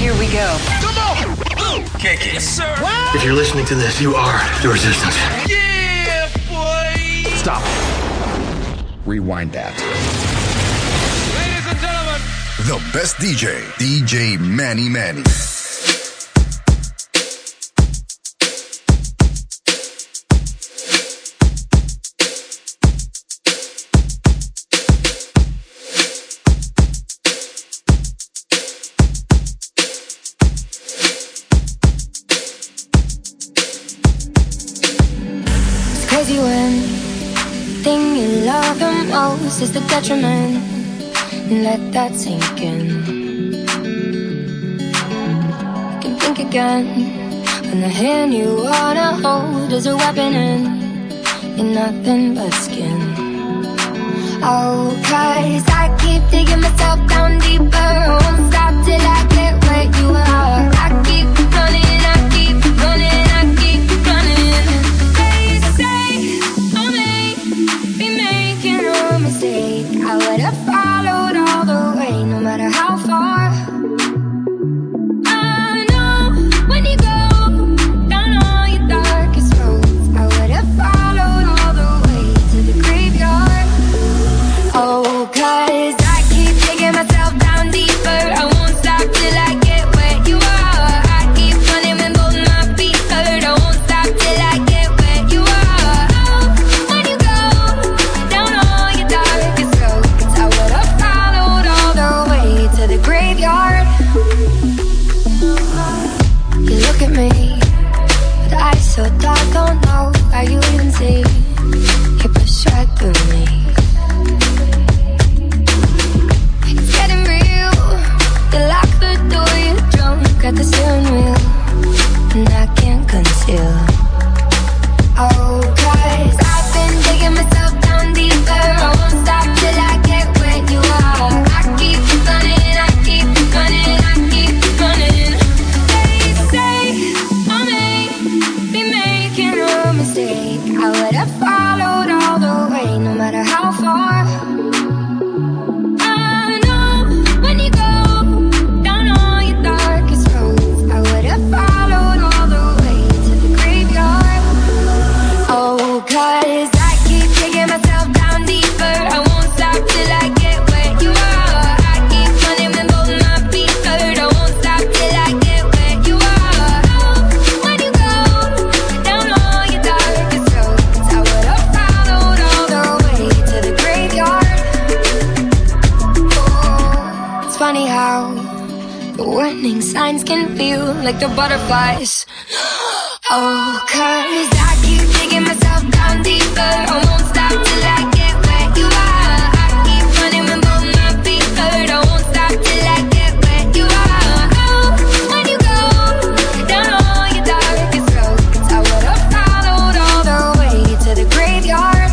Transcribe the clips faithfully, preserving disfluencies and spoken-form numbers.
Here we go. Come on! Kick it. Yes, sir. What? If you're listening to this, you are the resistance. Yeah, boy! Stop. Rewind that. Ladies and gentlemen, the best D J, D J Manny Manny. Crazy when thing you love the most is the detriment. Let that sink in. You can think again when the hand you wanna hold is a weapon and you're nothing but skin. Oh, cause I keep digging myself down deeper. Won't stop till I get where you are. I keep running, I keep running, I keep running. They say I may be making a mistake. I would have followed all the way, no matter how far. I know when you go down all your darkest roads, I would have followed all the way to the graveyard. Oh, cause I keep digging myself down deeper. I won't stop till I get where you are. I keep running when both my feet hurt. I won't stop till I get where you are. Oh, when you go down all your darkest roads, I would have followed all the way to the graveyard. You look at me with eyes so dark, don't know how you even see. You push right through me. It's getting real. You lock the door, you're drunk at the steering wheel, and I can't conceal. Oh, cause I've been digging myself down deeper. I won't stop till I get where you are. I keep running, I keep running, I keep running. They say I may be making a mistake. I would have followed all the way, no matter how far. I know when you go down all your darkest roads, I would have followed all the way to the graveyard. Oh, cause I keep digging myself down deeper. I won't stop till I get where you are. I keep running when both my feet hurt. I won't stop till I get where you are. Oh, when you go down all your darkest roads, I would have followed all the way to the graveyard. Oh, it's funny how the warning signs can feel like the butterflies. Oh, cause I keep digging myself down deeper. I won't stop till I get where you are. I keep running when both my feet hurt. I won't stop till I get where you are. Oh, when you go down all your darkest roads, I would have followed all the way to the graveyard.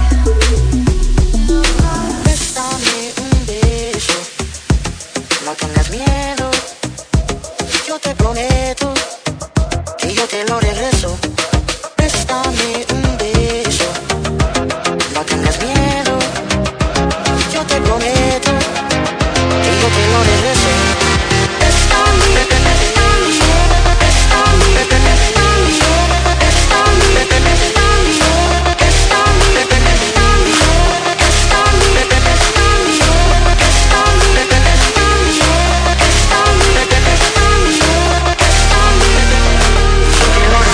Bésame un beso, no tengas miedo. Yo te prometo que yo te lo regreso. Préstame un beso, no tengas miedo. Yo te prometo que yo te lo regreso. Préstame, préstame, préstame, préstame, préstame, préstame, préstame, préstame, préstame, préstame.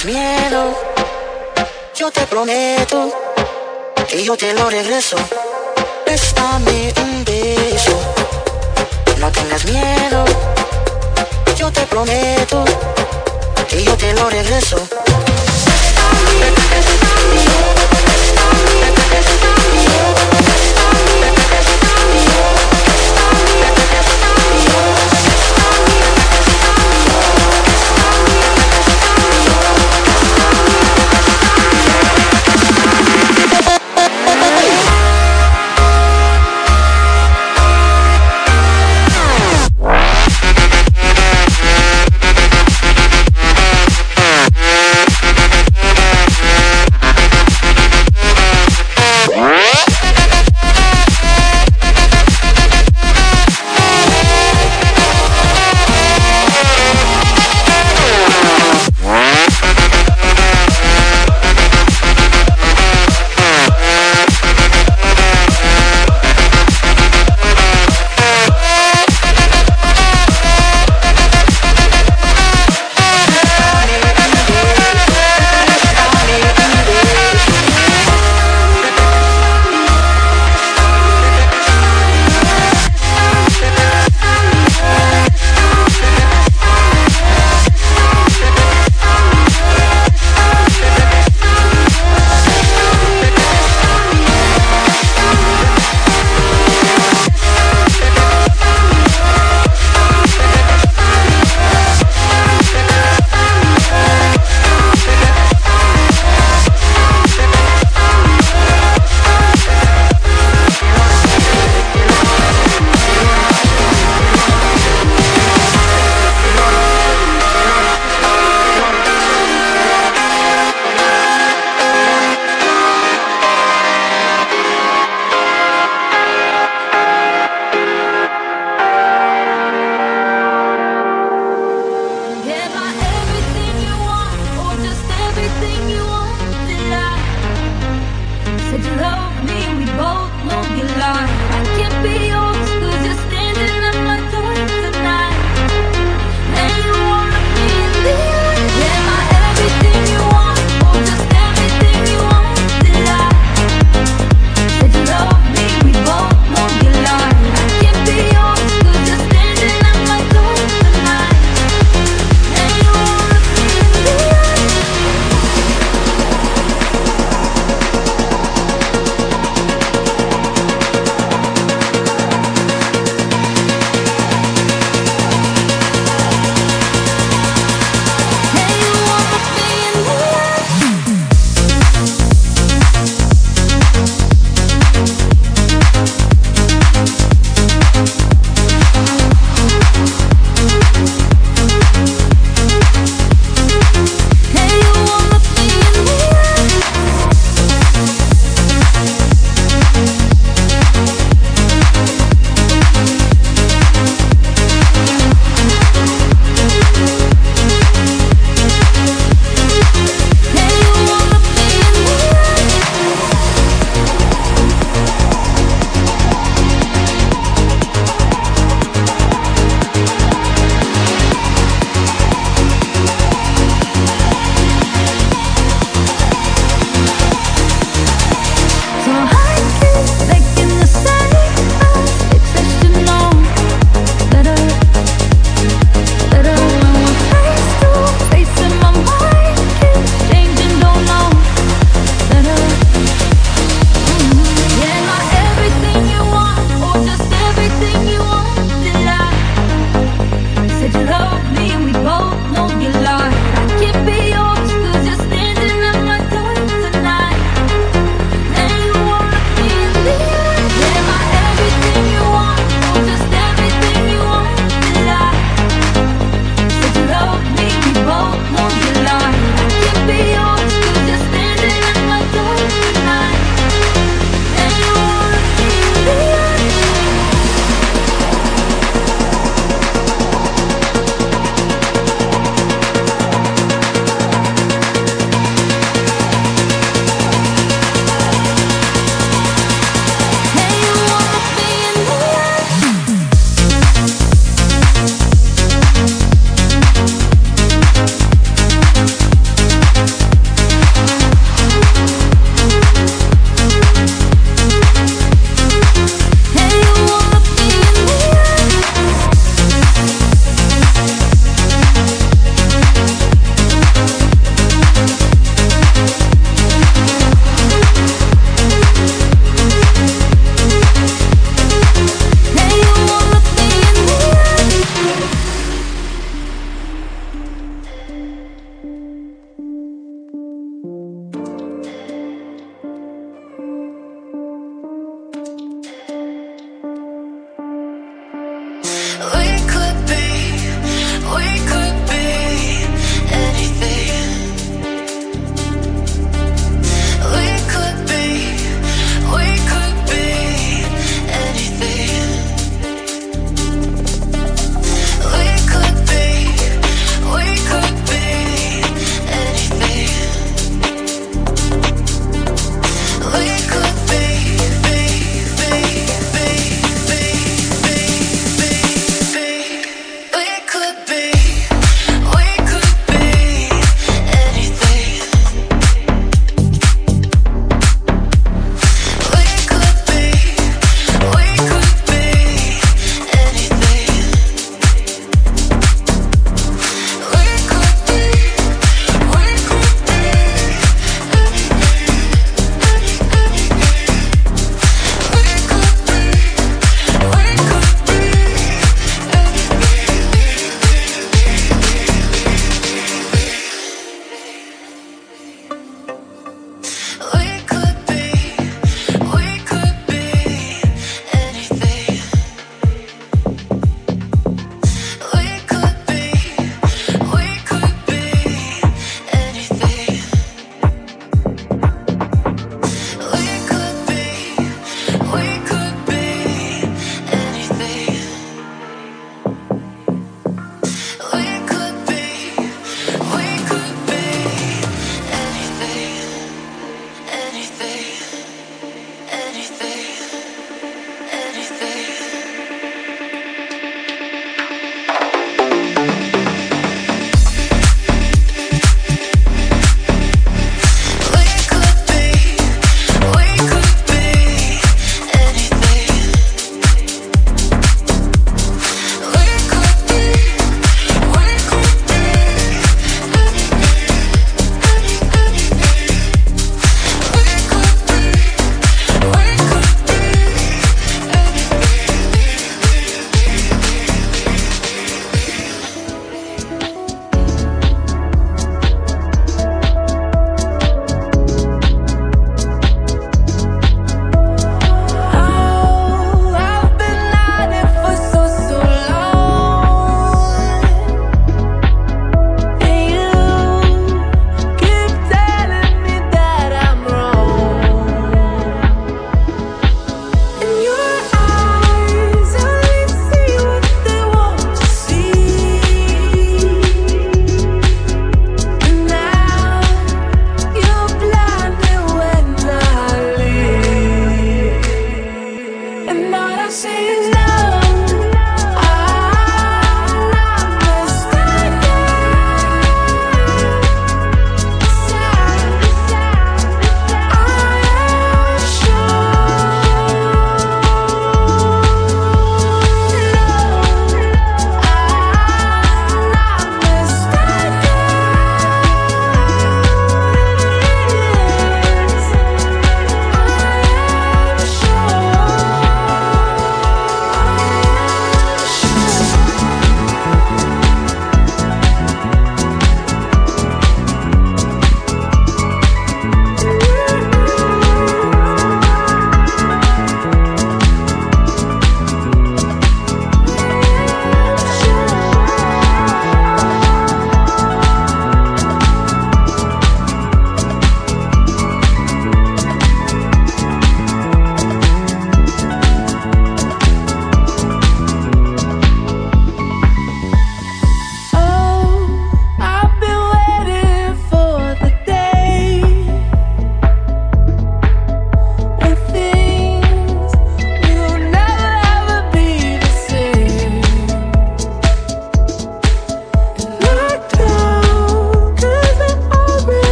tengas miedo, yo te prometo que yo te lo regreso. Préstame un beso, no tengas miedo, yo te prometo que yo te lo regreso. Préstame, préstame, préstame, préstame, préstame,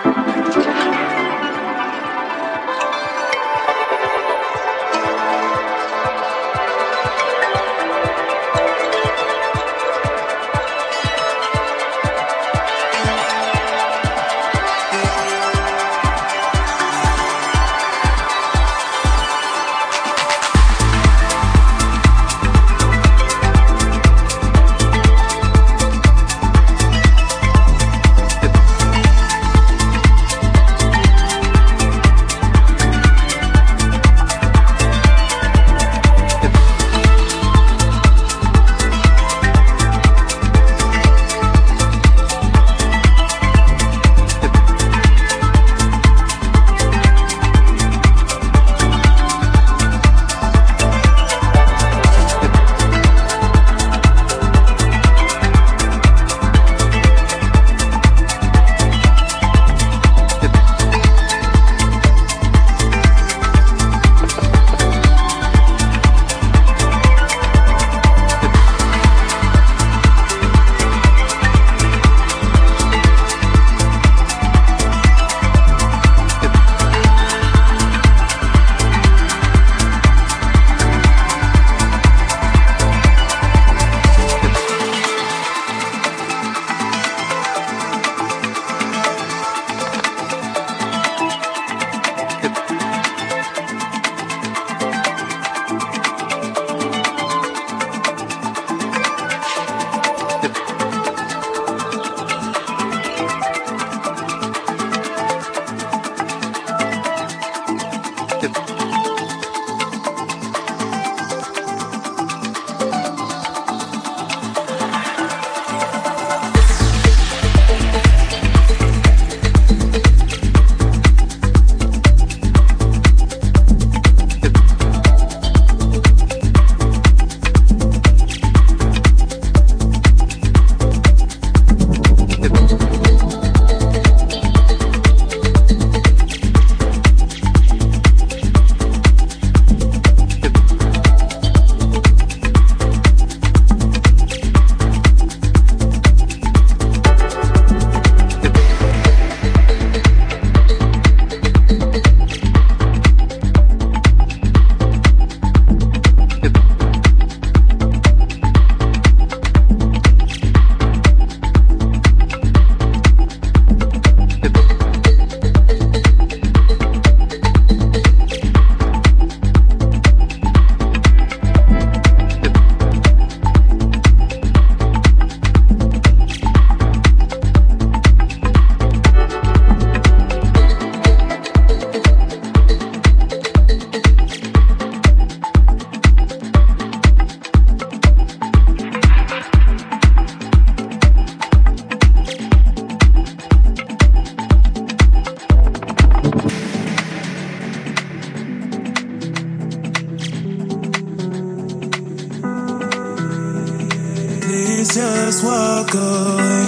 just walk away.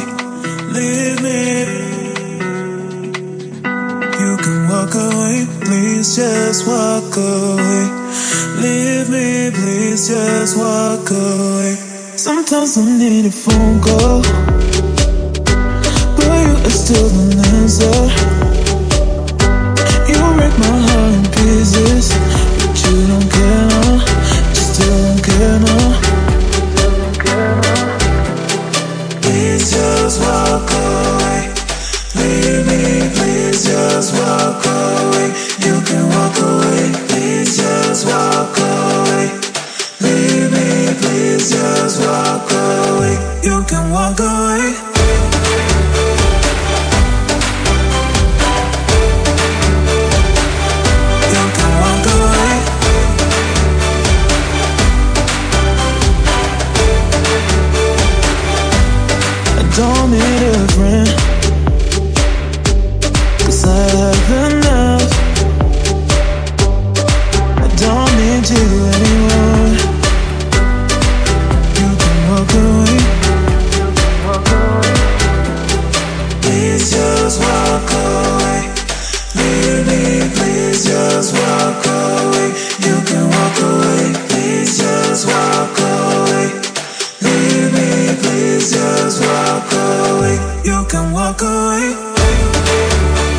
Leave me. You can walk away. Please just walk away. Leave me. Please just walk away. Sometimes I need a phone call, but you are still an answer. You break my heart in pieces, but you don't care now. You still don't care now. Please just walk away. Leave me, please just walk away. You can walk away. Please just walk away. Leave me, please just walk away. You can walk away. Don't need a friend, 'cause I have enough. I don't need you anymore. You can walk away. Please just walk away. Leave me, please just walk away. You can walk away. Please just walk away. Leave me, please just walk away. You can walk away.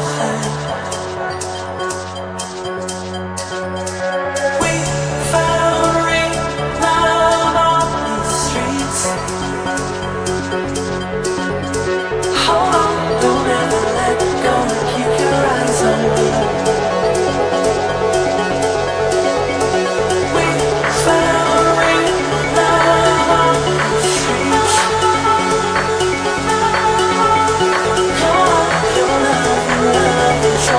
Your love, your love is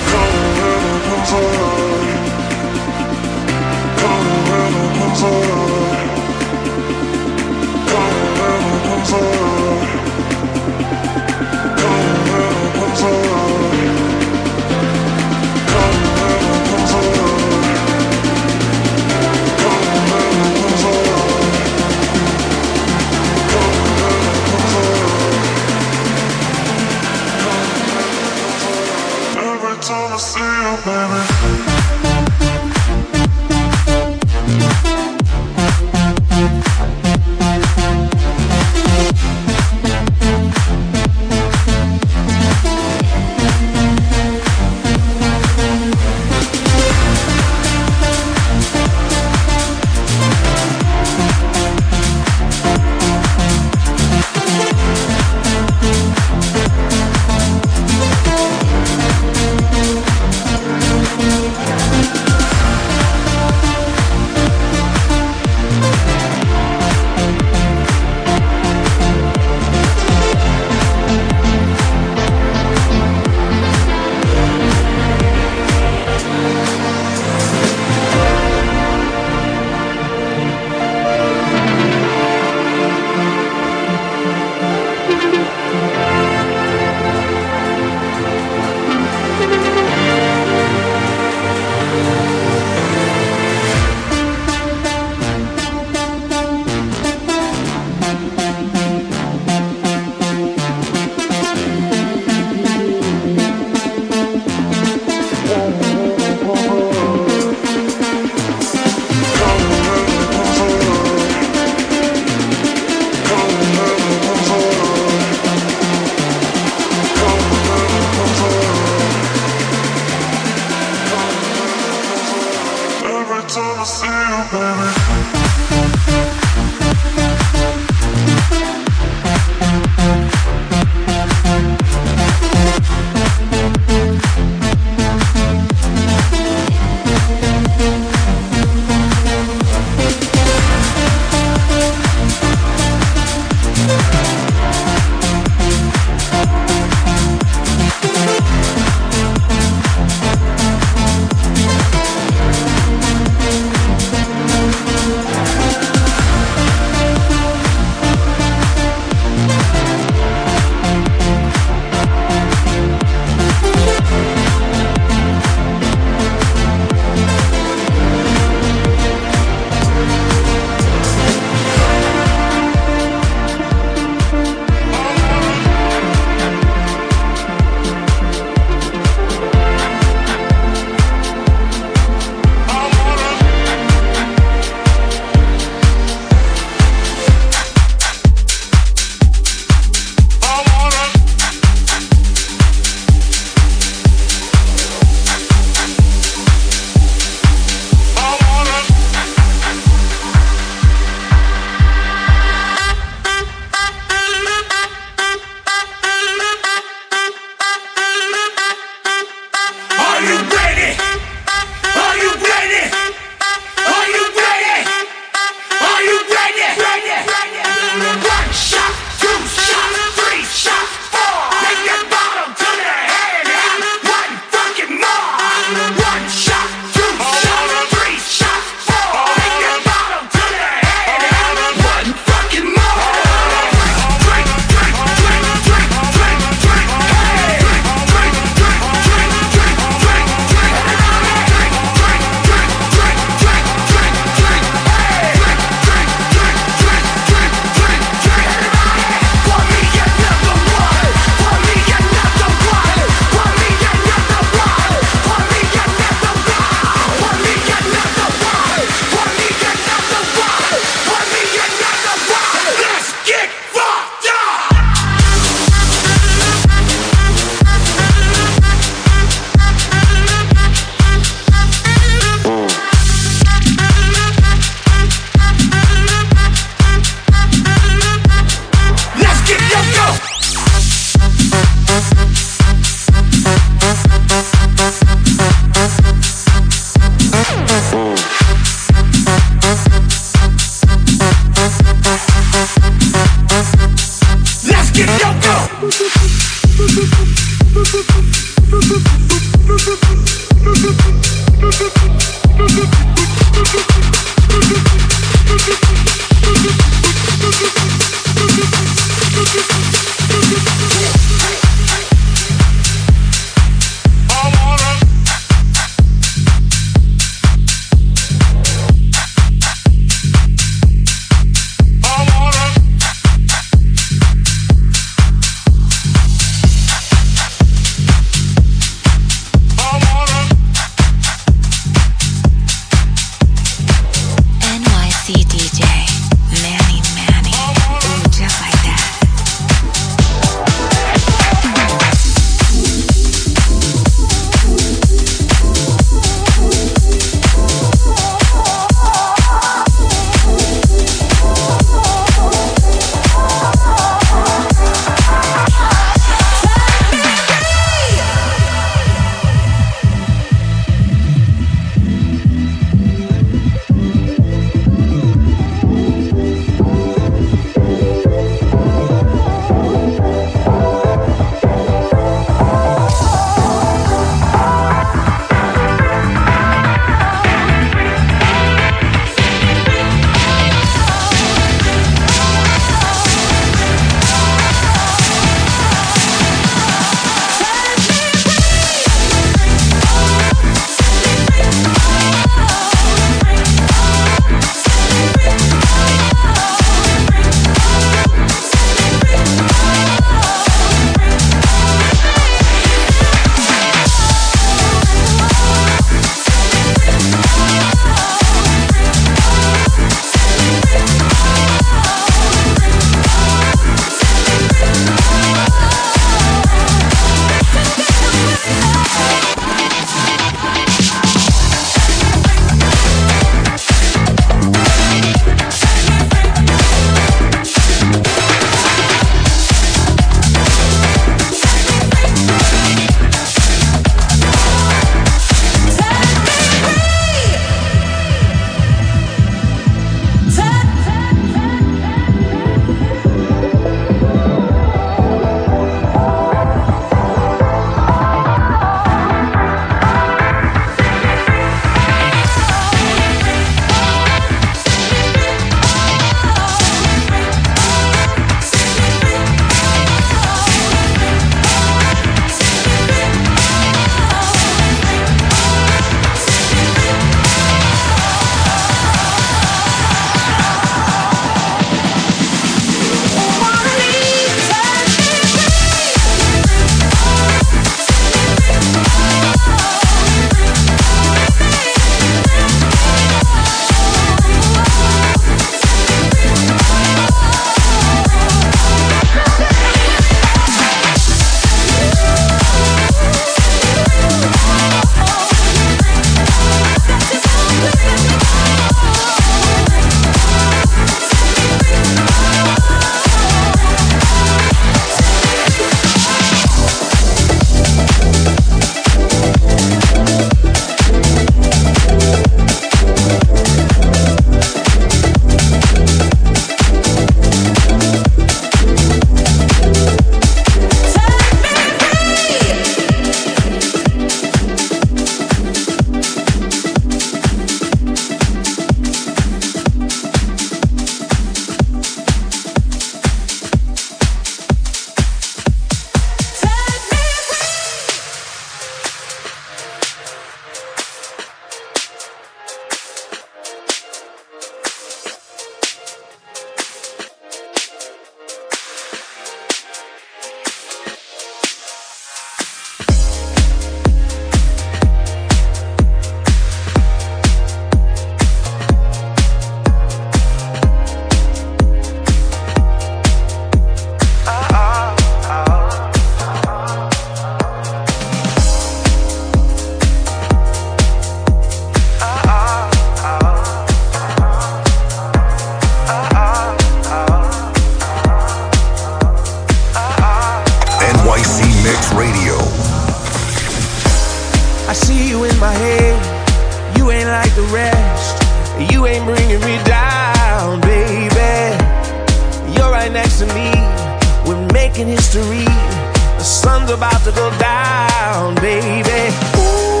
rest. You ain't bringing me down, baby. You're right next to me. We're making history. The sun's about to go down, baby. Ooh,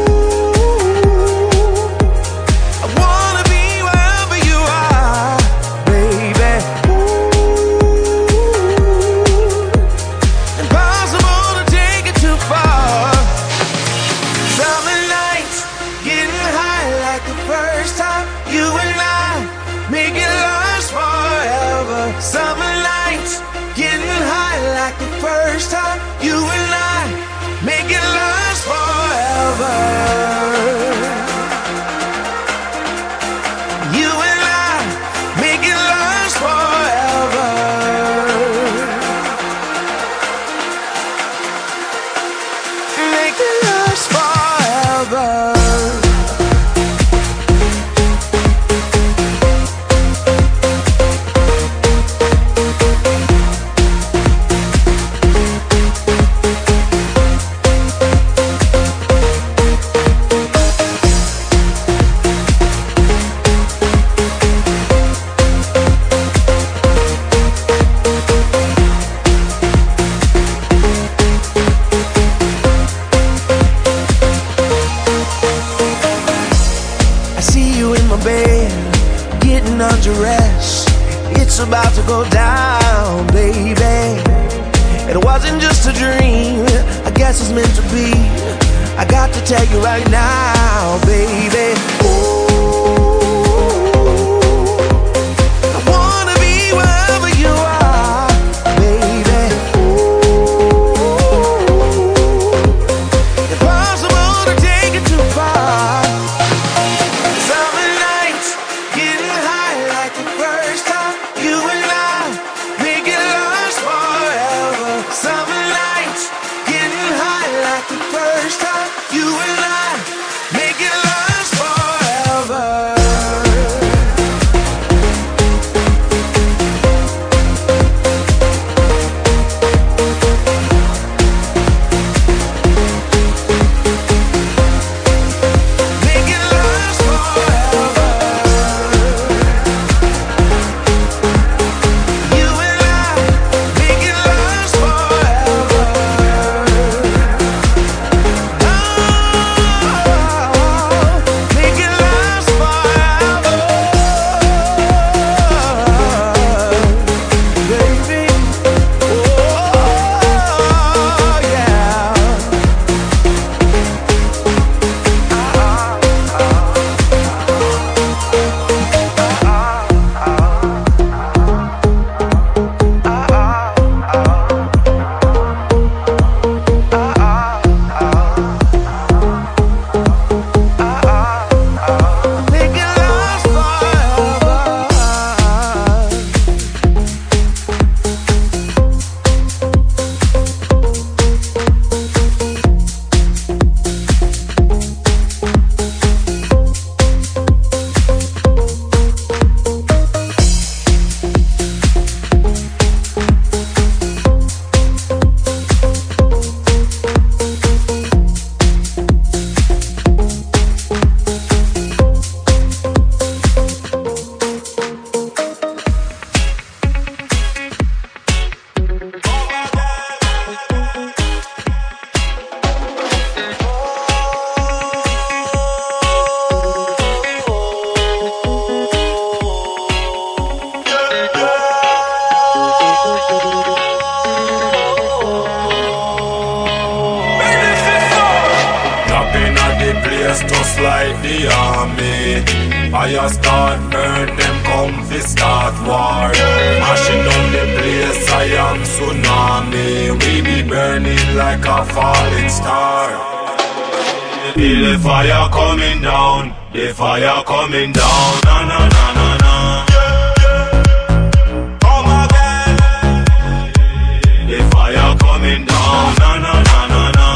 I wanna be wherever you are, baby. Ooh, impossible to take it too far. Summer nights, getting high like the first time. You and I make it last forever. Summer nights, getting high like the first time. You and I make it last forever. You and I make it last forever. Make it last forever. Undress. It's about to go down, baby. It wasn't just a dream, I guess it's meant to be. I got to tell you right now, baby. Ooh, I wanna be wherever you are, baby. Ooh, impossible to take it too far. Summer nights, getting high like the first time. You and I make it last forever. Summer nights, getting high like the first time. You and I make it last forever. Make it last forever. You and I make it last forever. Oh, make it last forever, baby. Oh, yeah. Make it last forever. Dropping at the place just like the army. Fire start burn, them come fi start war. Mashing down the place, I am tsunami. We be burning like a falling star. Feel the fire coming down, the fire coming down. Na na na na na. Come again. The fire coming down. Na na na na na.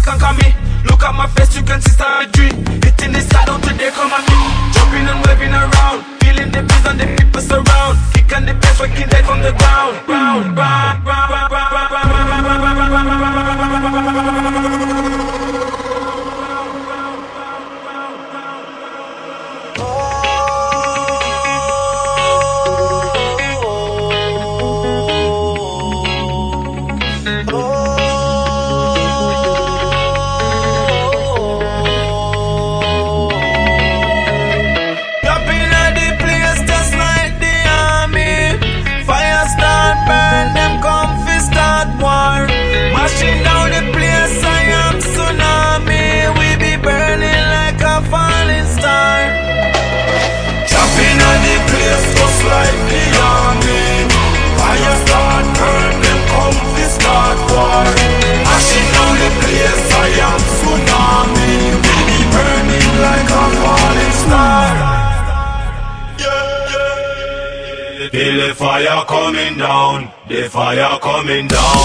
conquer me. Look at my face, you can see savagery. Hitting the side out today, come at me. Jumping and waving around, feeling the breeze and the people surround. Kicking the bass, waking dead from the ground. Round, round, round, round, round, round, round, round, round. Mashing down the place, I am tsunami. We be burning like a falling star. Jumping on the place just like the army. Fire start burn, them come to start war. Mashing down the place, I am tsunami. We be burning like a falling star. Feel the fire coming down, the fire coming down.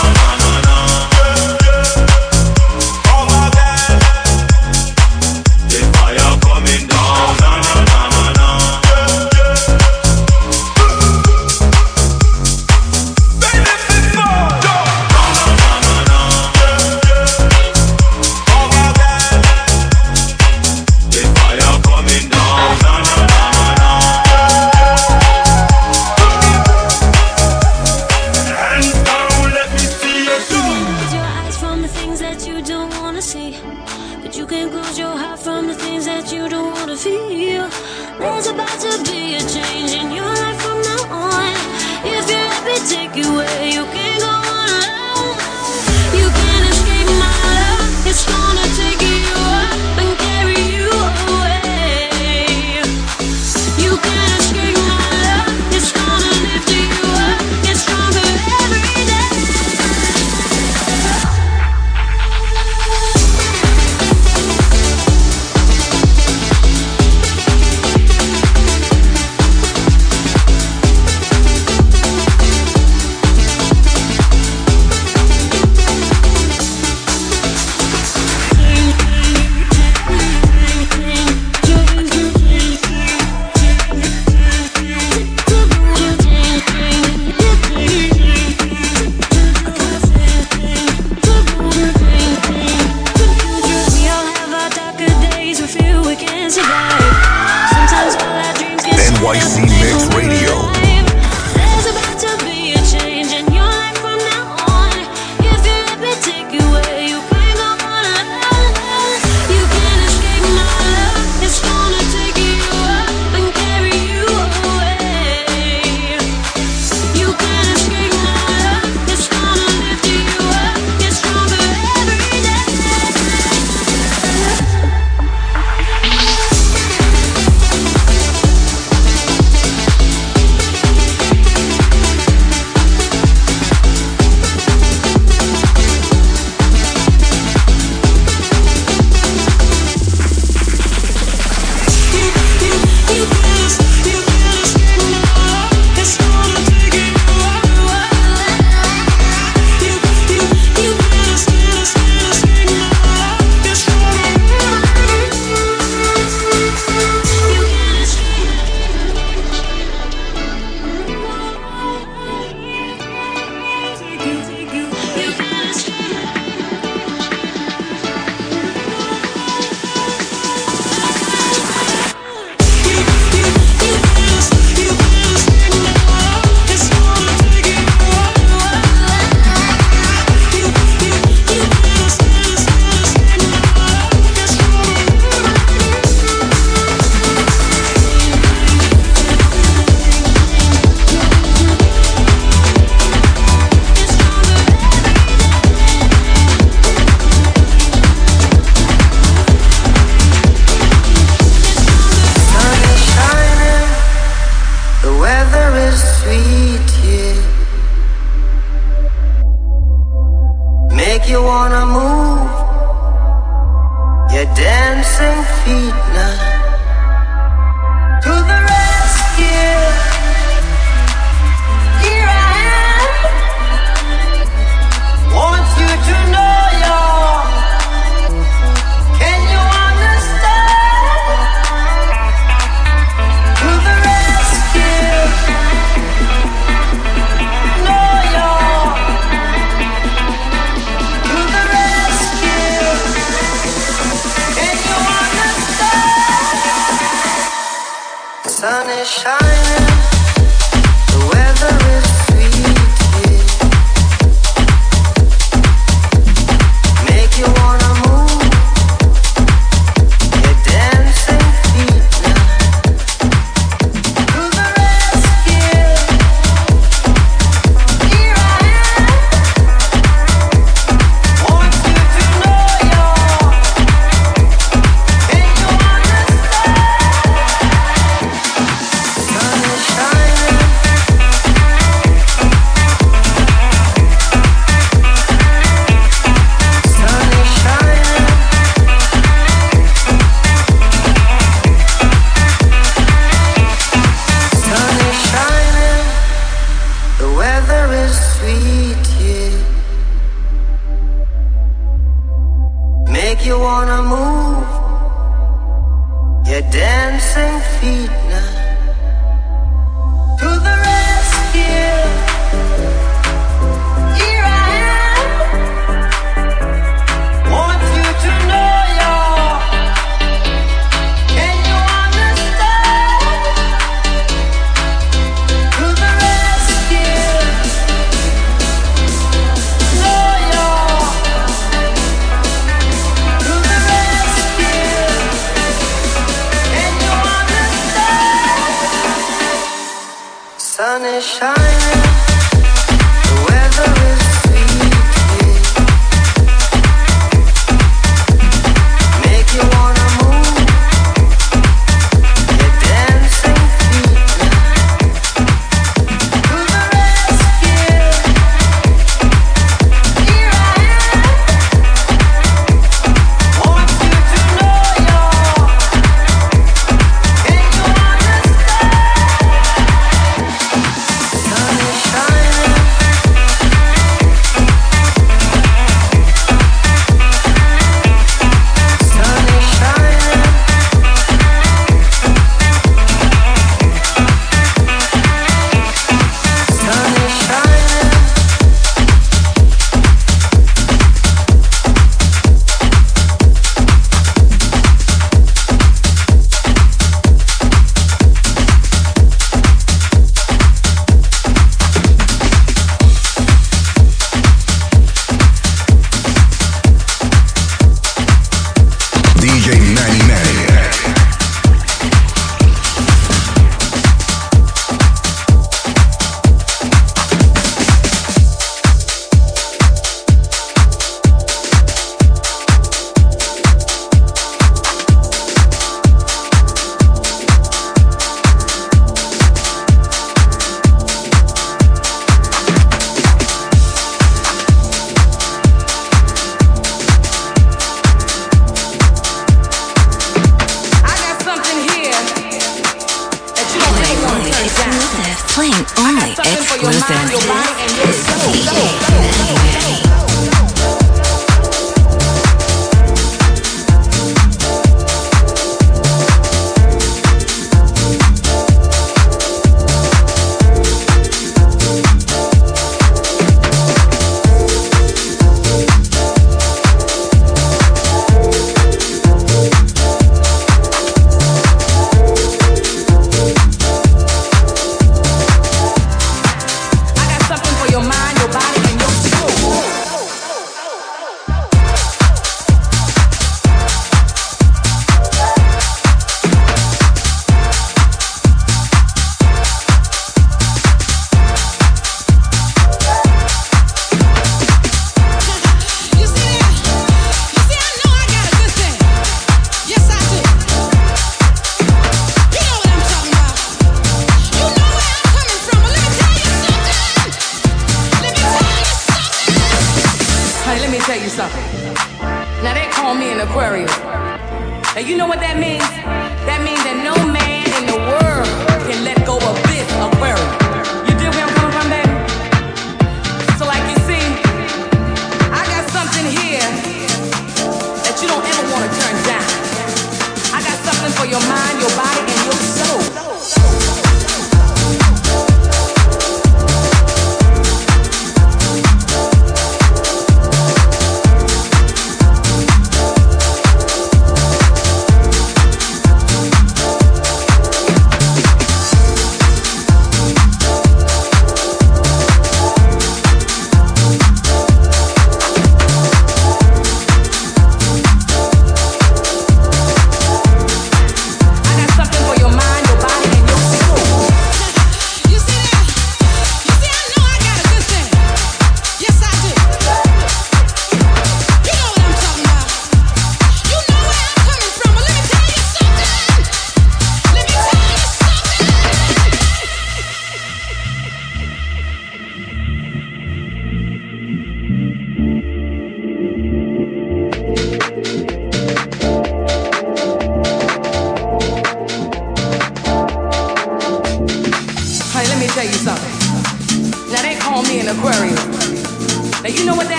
dancing feet now to the rescue. Here I am. Want you to know you're sun is shining, the weather is sweet, make you wanna move your dancing feet to the rescue. Here I am, want you to know you're, can you understand? Sun is shining, sun is shining, sun is shining. D J Manny Manny. I got something here that you don't ever want to turn down. Exclusive, playing only Something for your mind, your exclusive. body, and your soul. D J Manny Manny. I got something for your mind, your body, and your soul. You see that? You see, I know I got a good thing. Yes, I do. You know what I'm talking about. You know where I'm coming from. But let me tell you something. Let me tell you something. Honey, let me tell you something. Now they call me an Aquarius. Now you know what that means? That means that no man in the world can let go of this Aquarius. You dig where I'm coming from, baby? So like you see, I got something here that you don't ever want to turn down. I got something for your mind, your body, and your soul.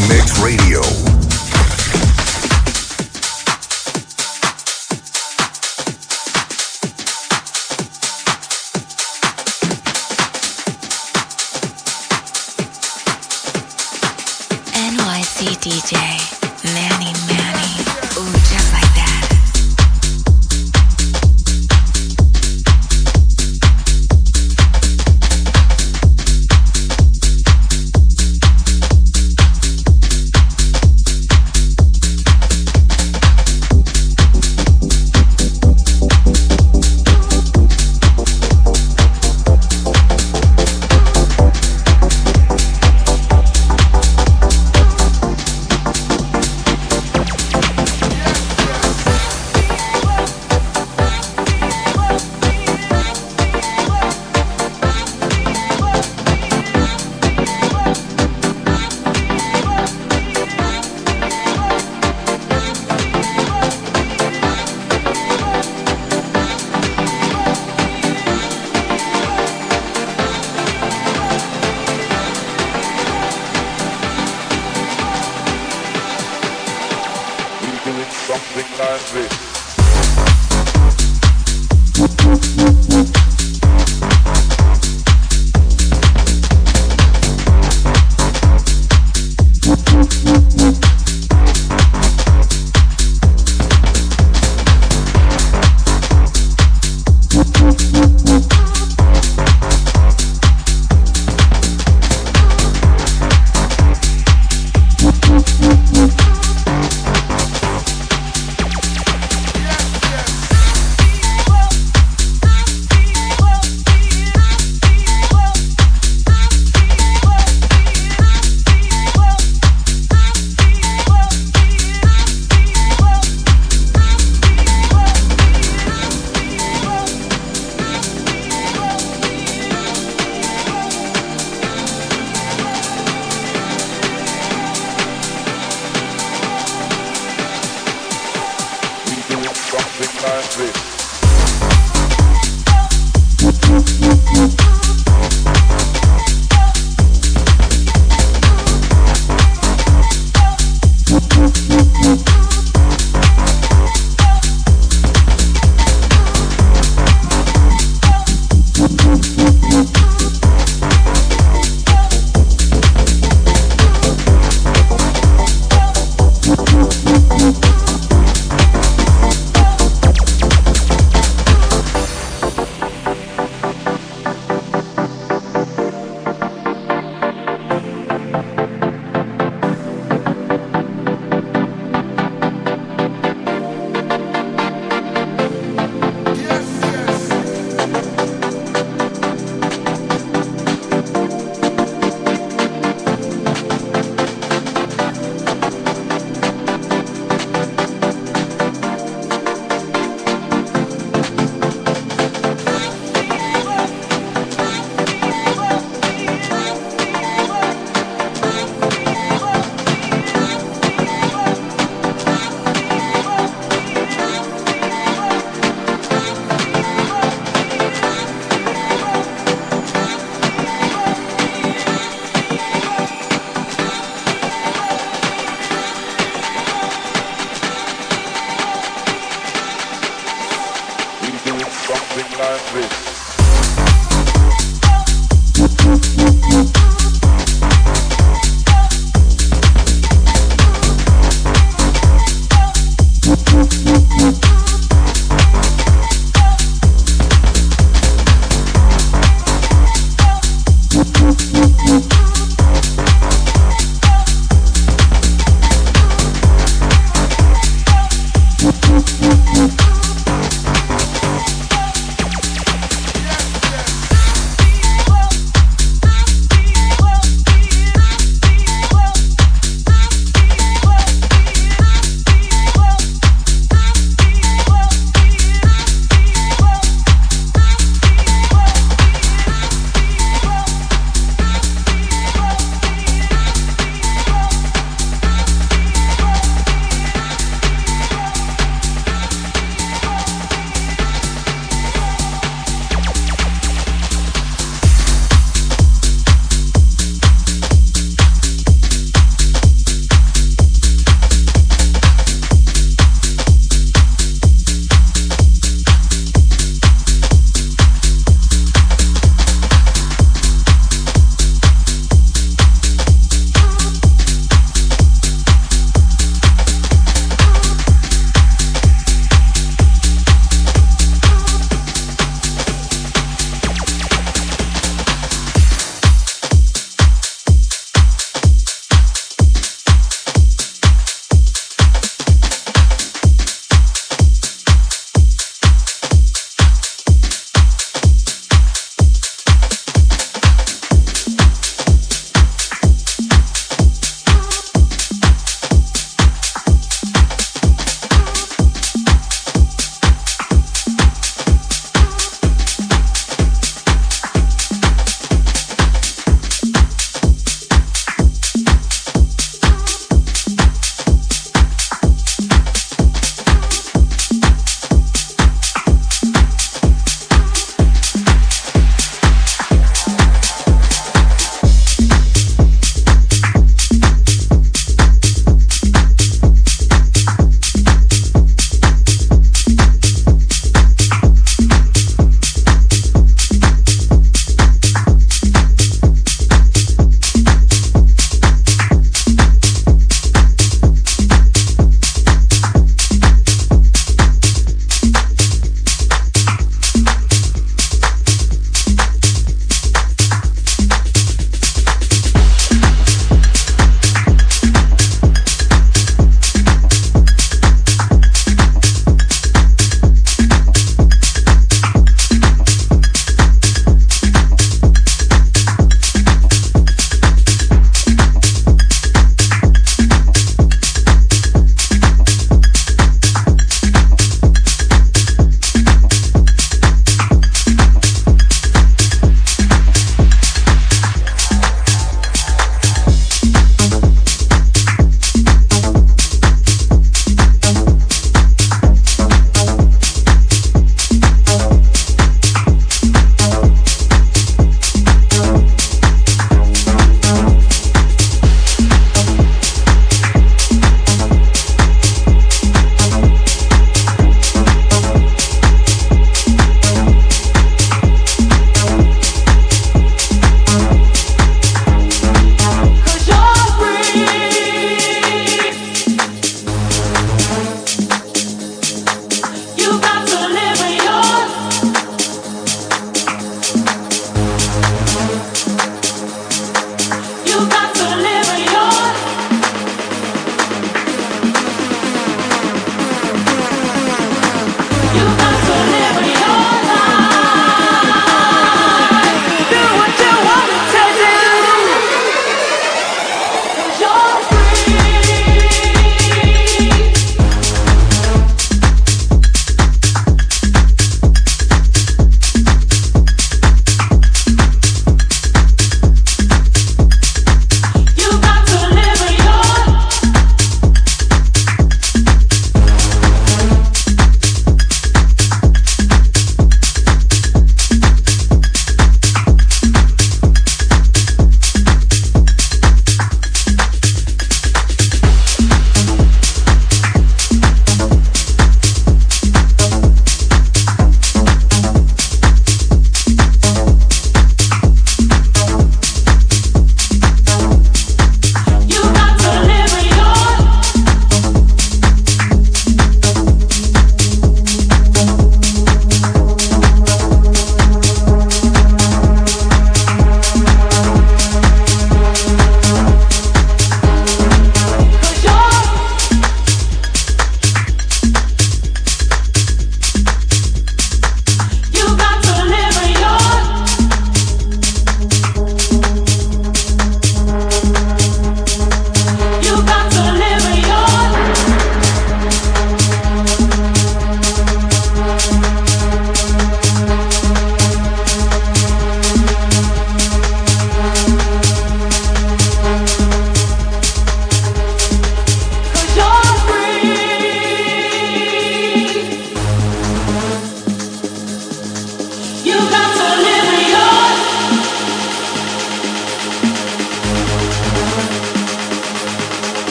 Mix Radio. N Y C D J, Manny Manny. Ooh, just like that.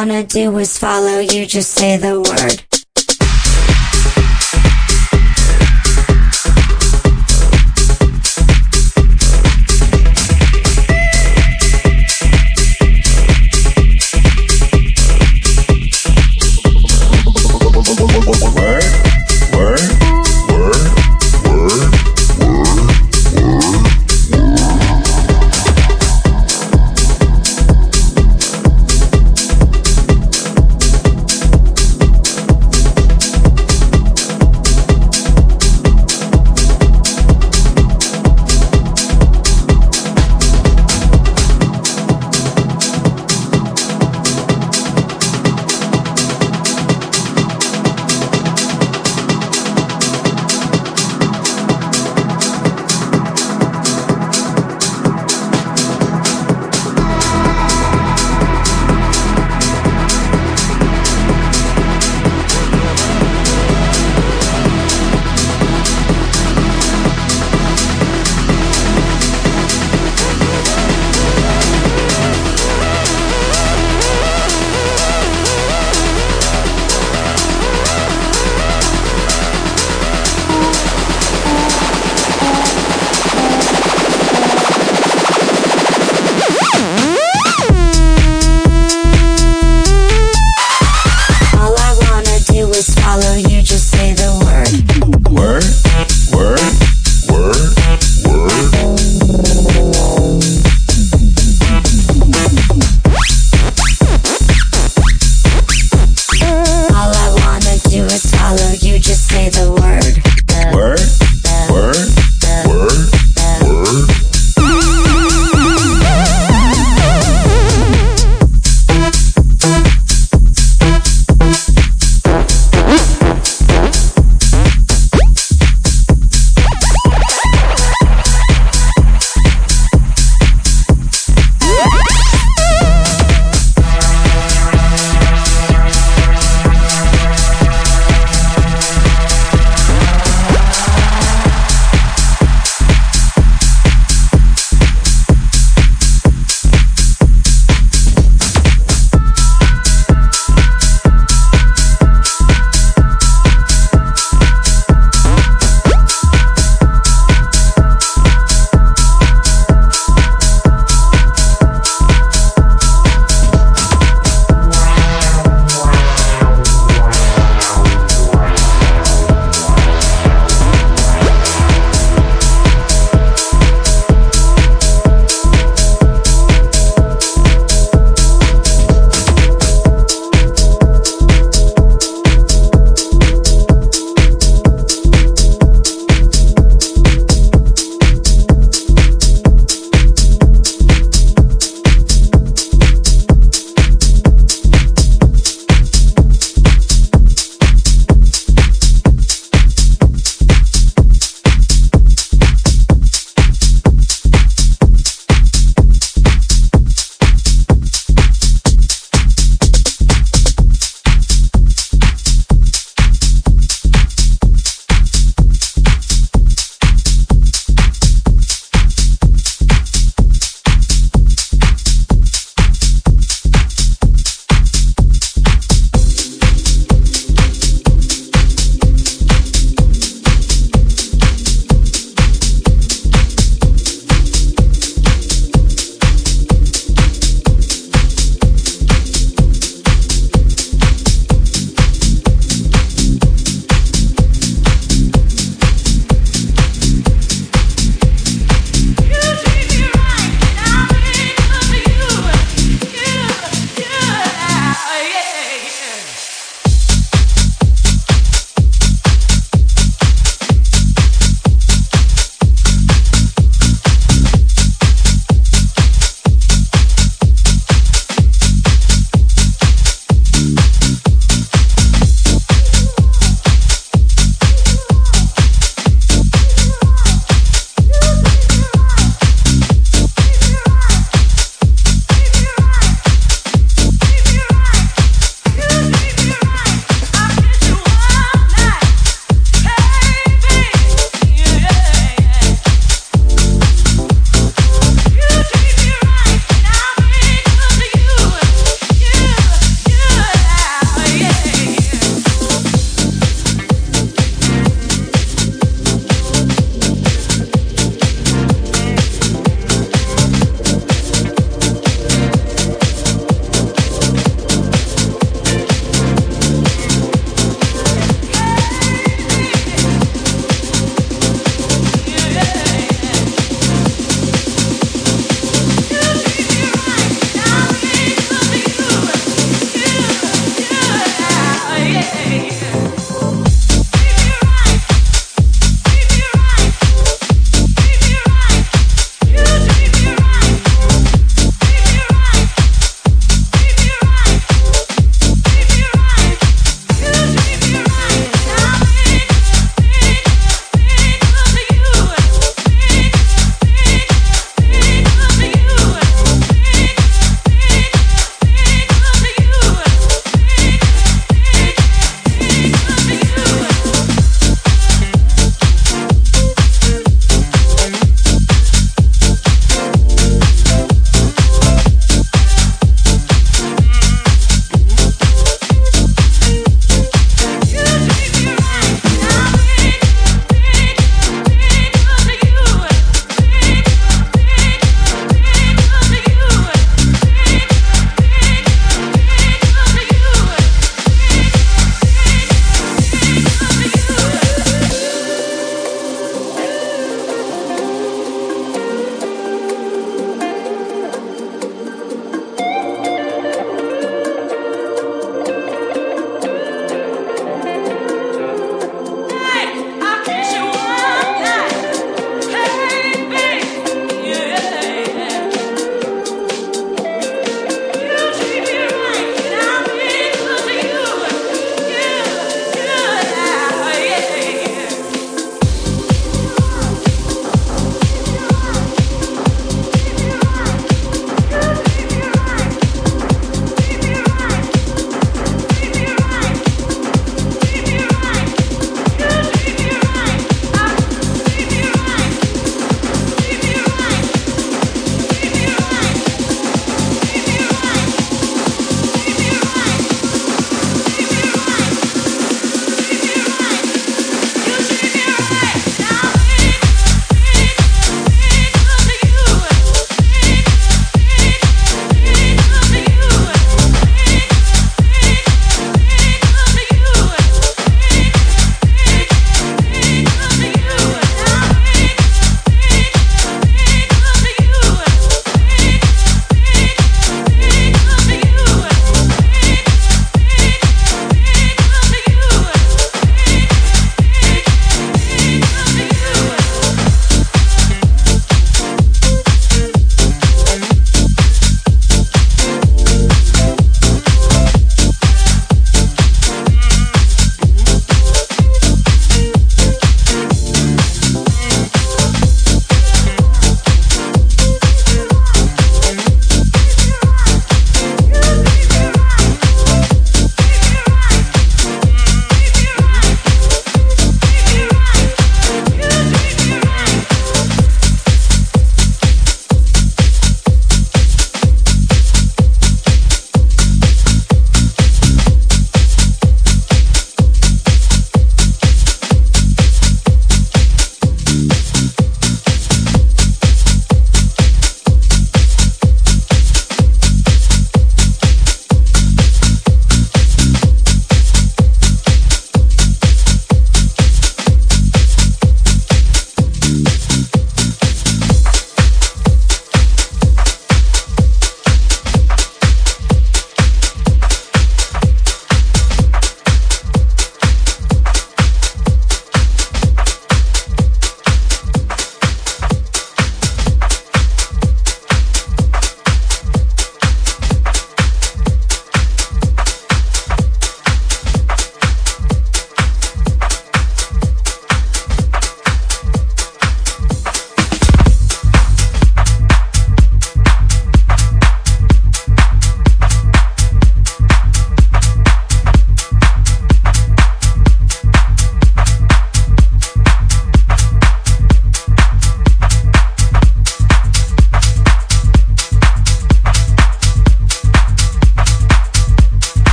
wanna do is follow you, just say the word.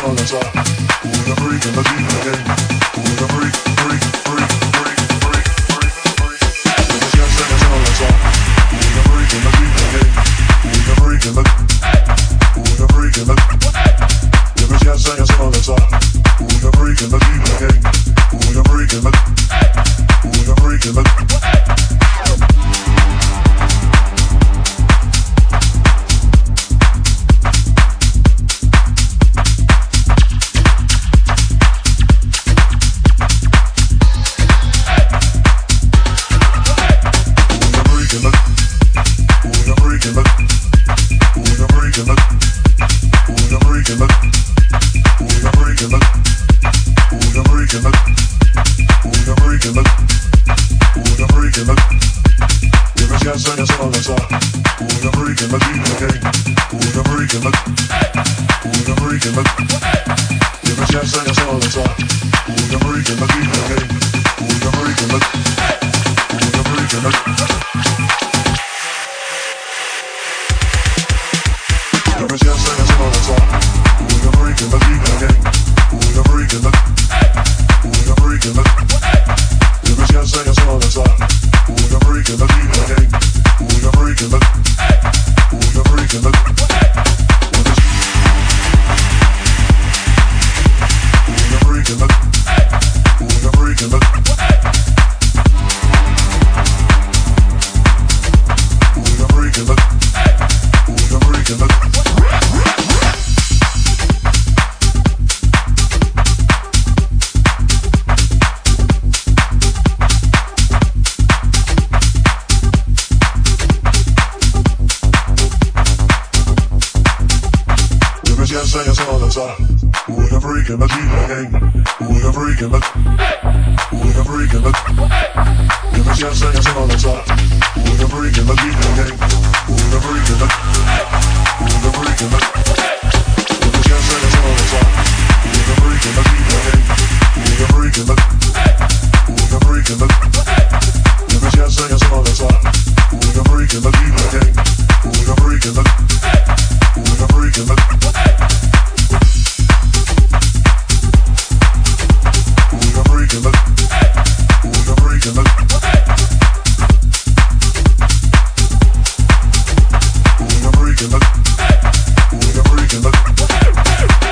Freaking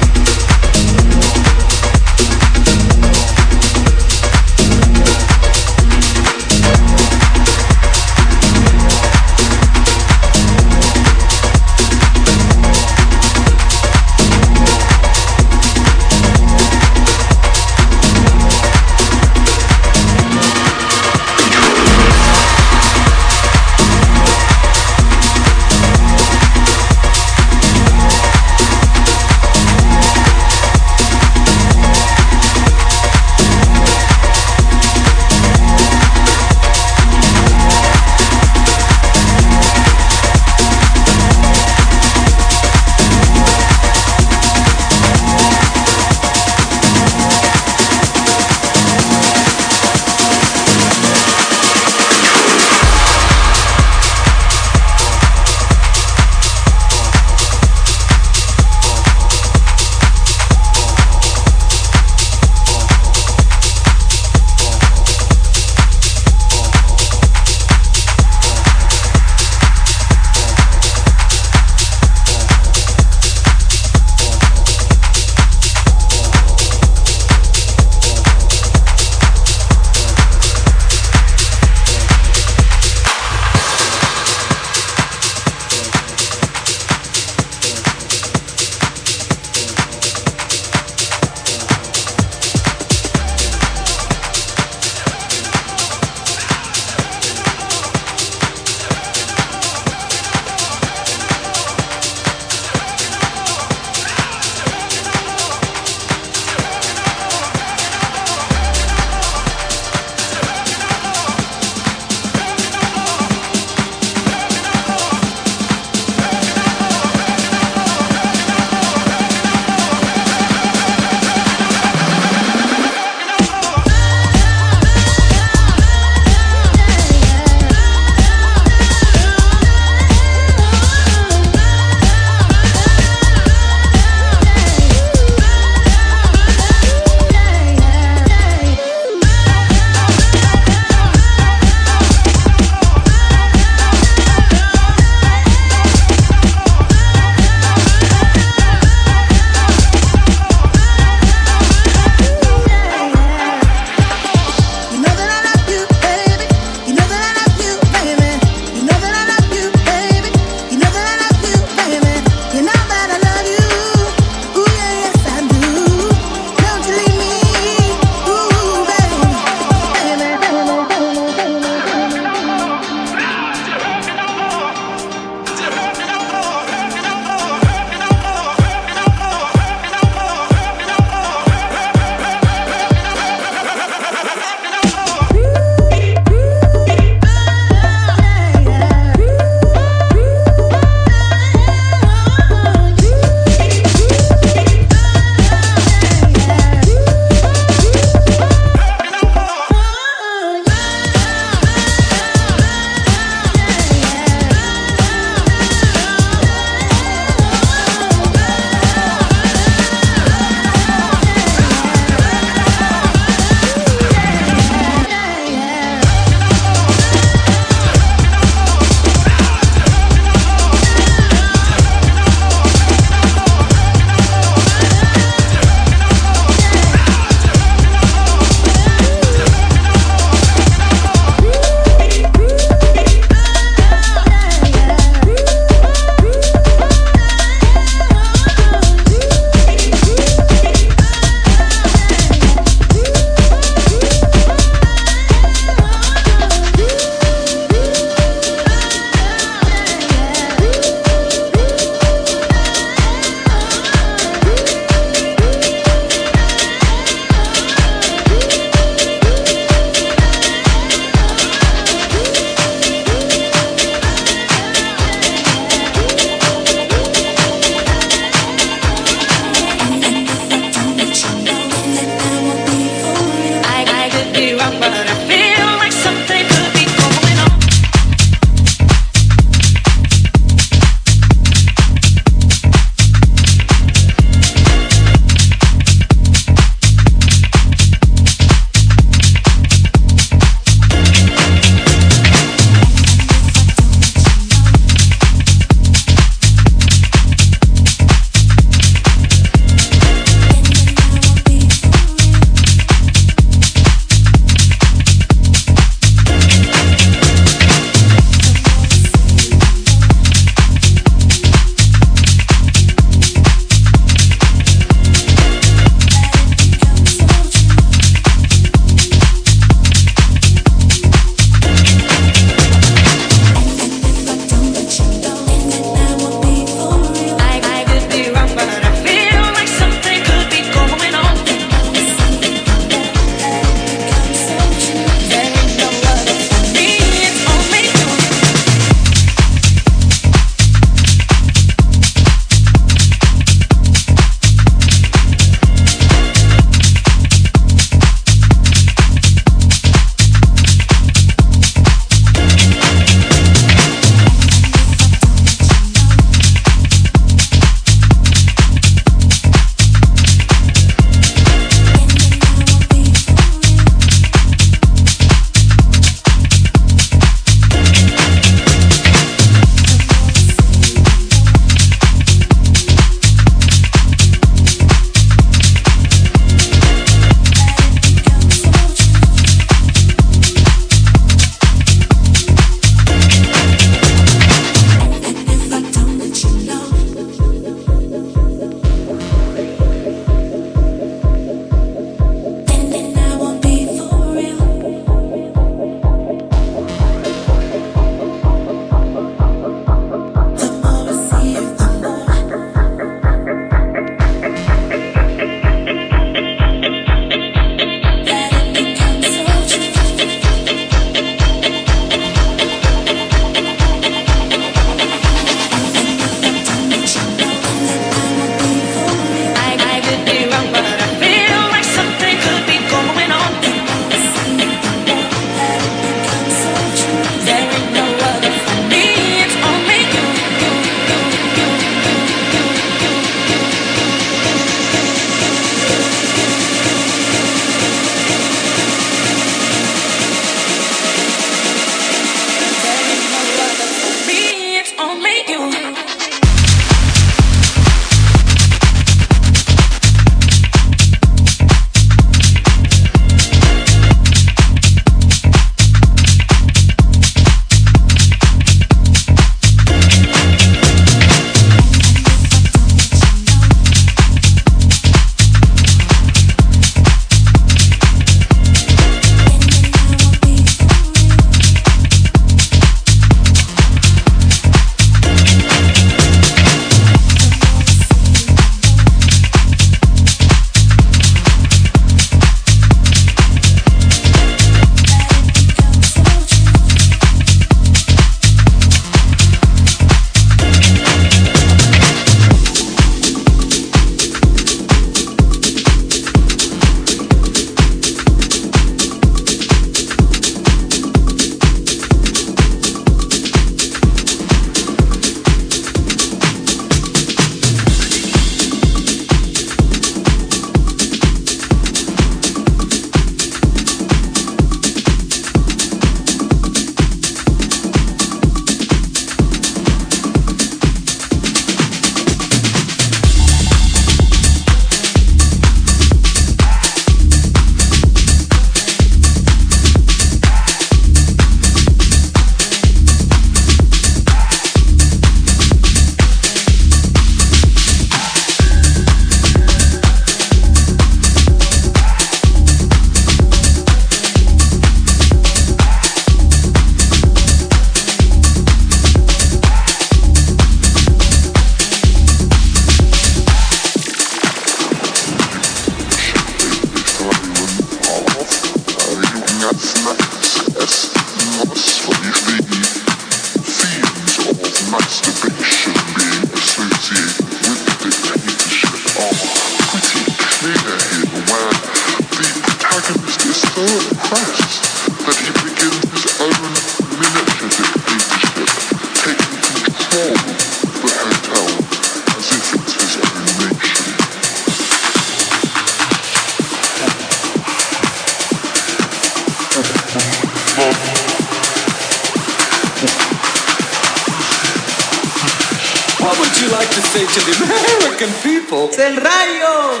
What would you like to say to the American people? ¡El rayo!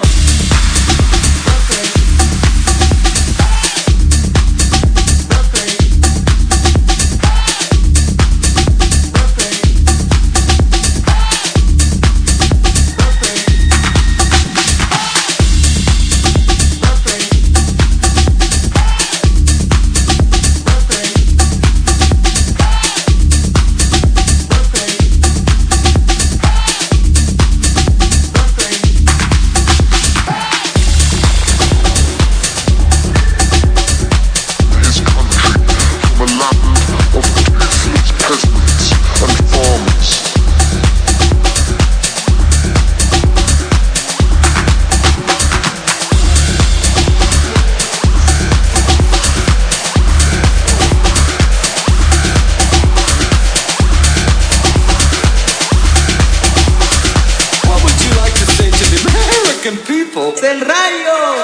¡El rayo!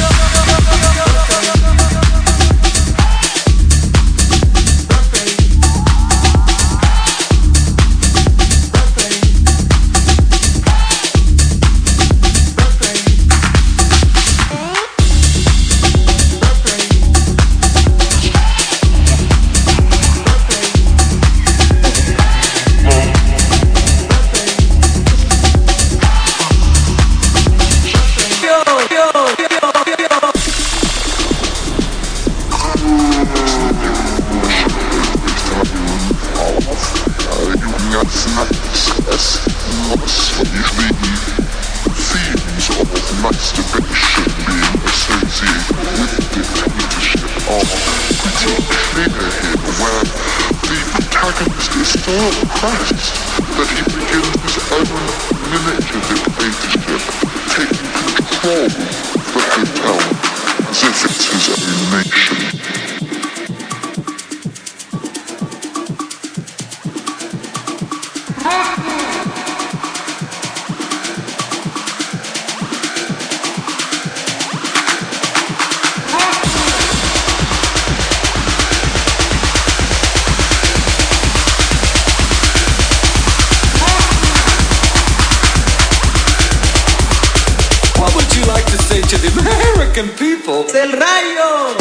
People. ¡El rayo!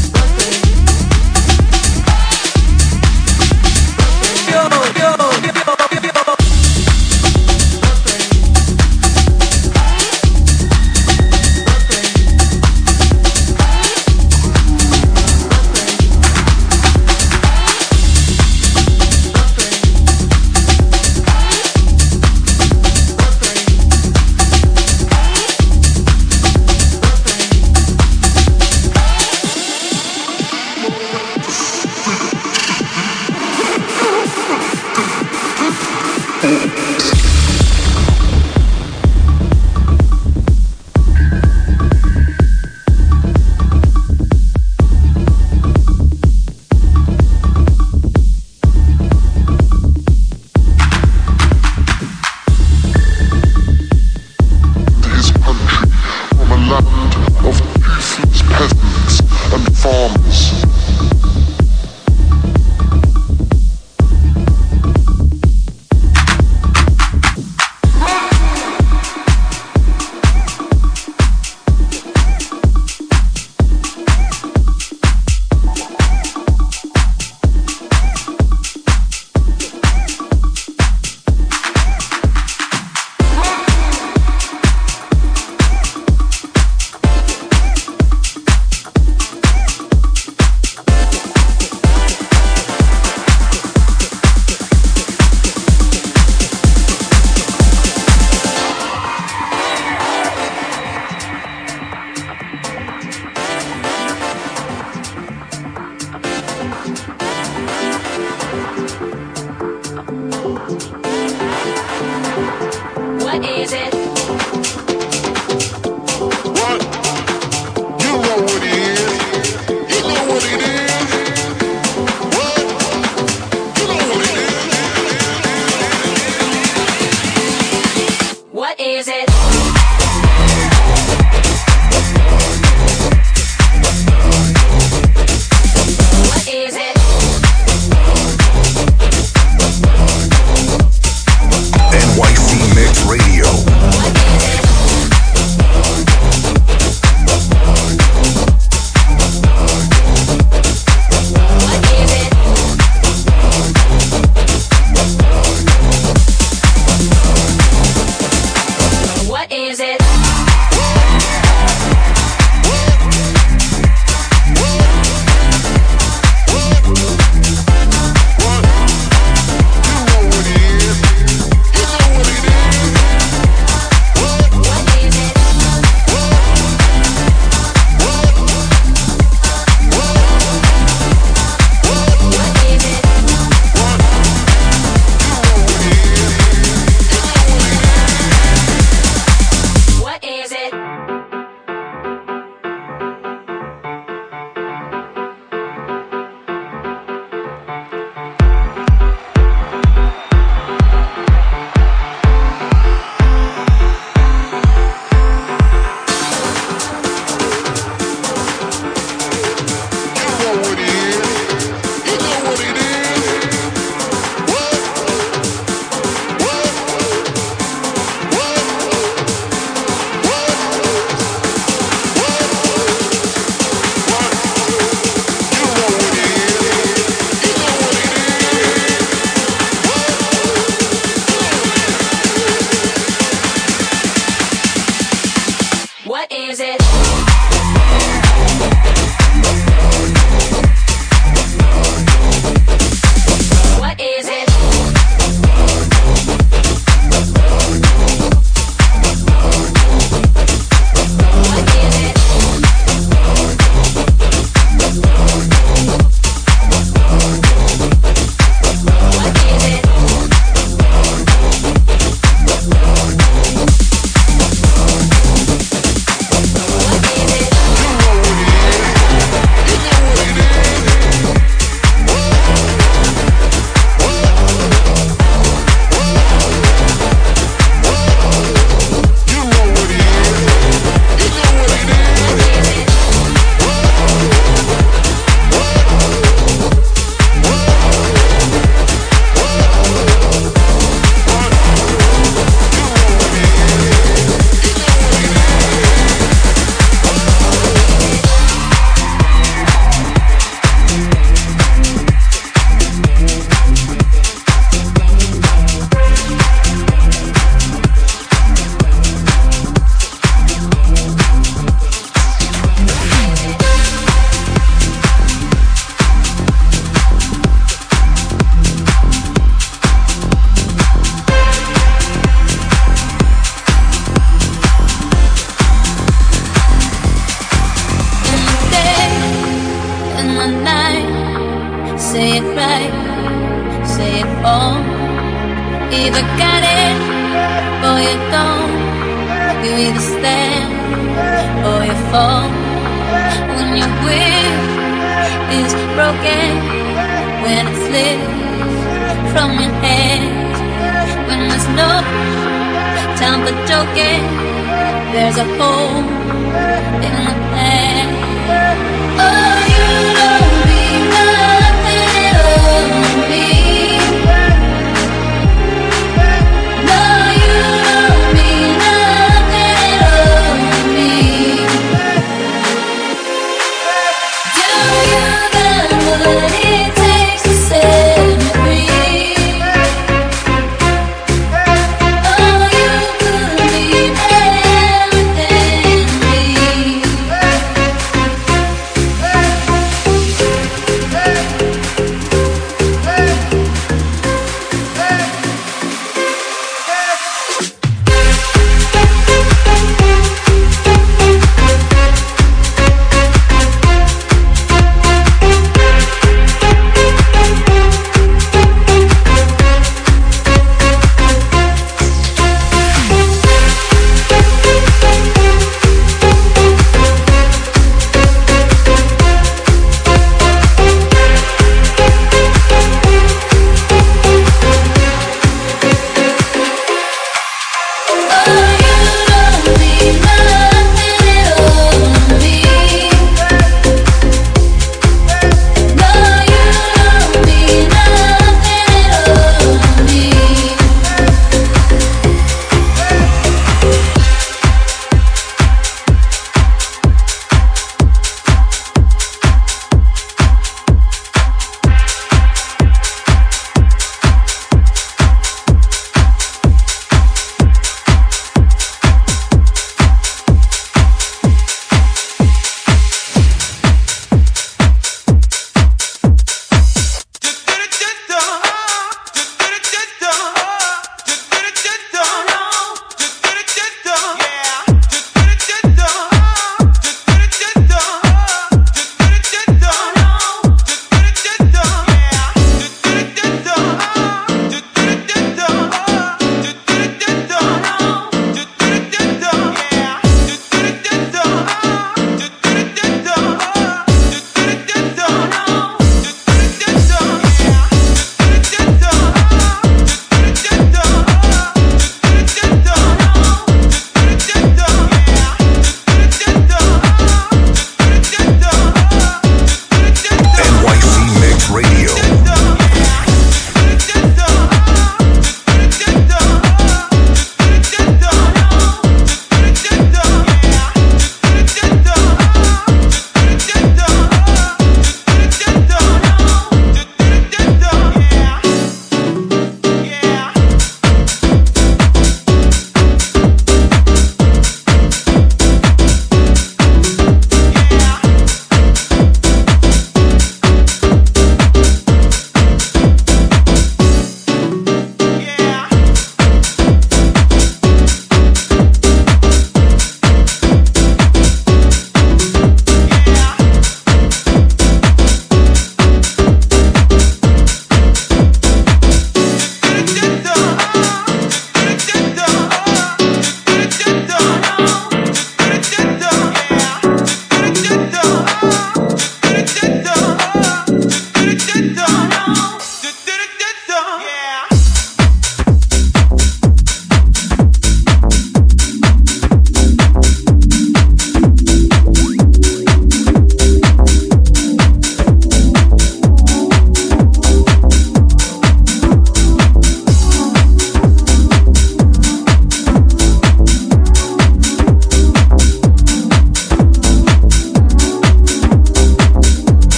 Yo, yo, yo. either got it or you don't. You either stand or you fall. When your will is broken, when it slips from your hands, when there's no time for joking, there's a hole in the past. Oh, you don't mean nothing at all to me. No, you don't mean nothing at all to me. Do you got what it takes to set me free? Oh, you could mean everything to me.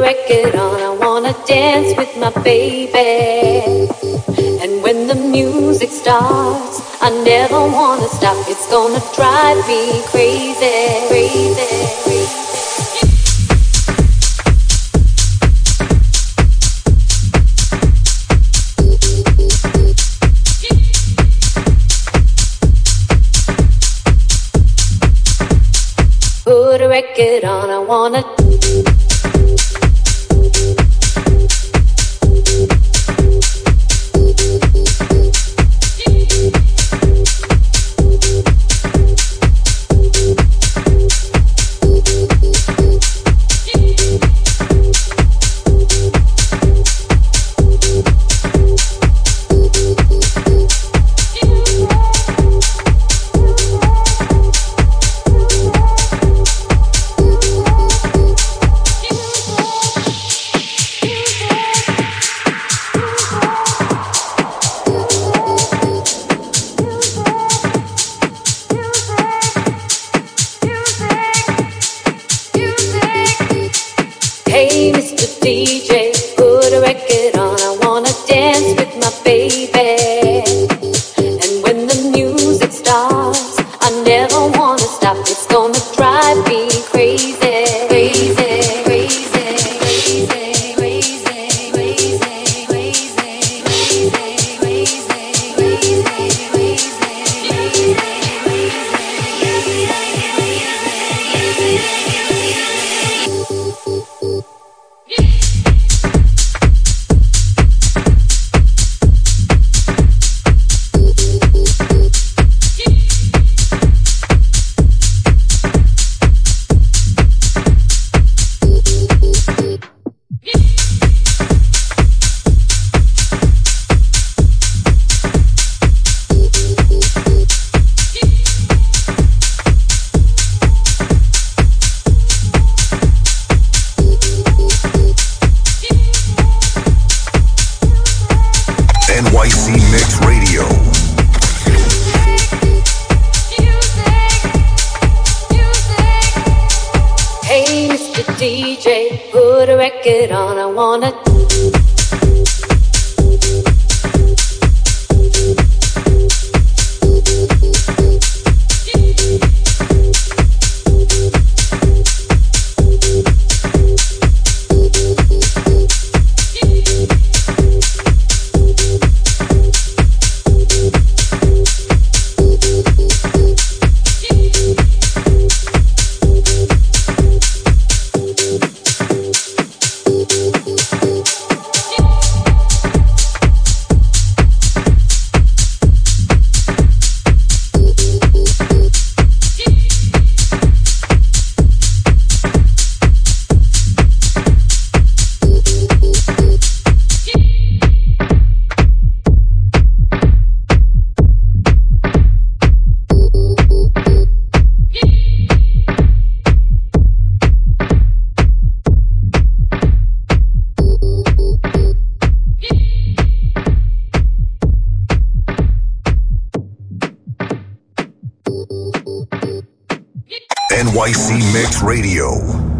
record on, I wanna dance with my baby. And when the music starts, I never wanna stop. It's gonna drive me crazy, crazy, crazy. Put a record on, I wanna. Hey, Mister D J, put a record on. I wanna dance with my baby. And when the music starts, I never wanna stop. It's gonna drive me crazy, crazy, crazy, crazy, crazy, crazy, crazy, crazy, N Y C Mix Radio. Hey, Mister D J, put a record on. I wanna. N Y C Mix Radio.